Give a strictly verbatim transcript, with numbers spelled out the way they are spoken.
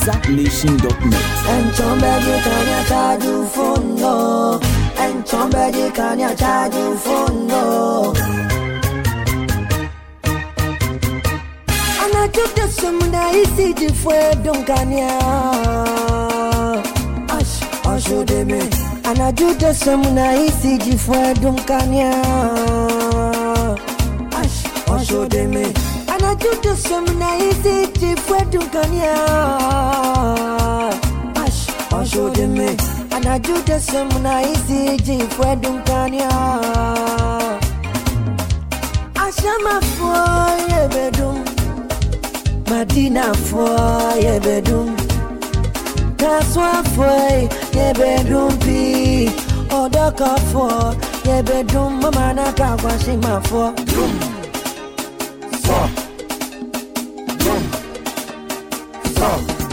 zack nation dot net. And somebody can charge you phone no. And somebody can charge you phone no. And I took the sum na easy to fue dunkania. Ash, asho de me. And I do the sum na easy to fue dunkania. Ash, asho de me. And I do the sum na easy to fue dunkania. Ash, asho de me. And I do the sum na easy to fue dunkania. Ashama for ye bedum. Madina for ye bedum. Kaswa for ye bedum pi. Odaka for ye bedum. Mama na kawashima for. Dum. So. Dum. So.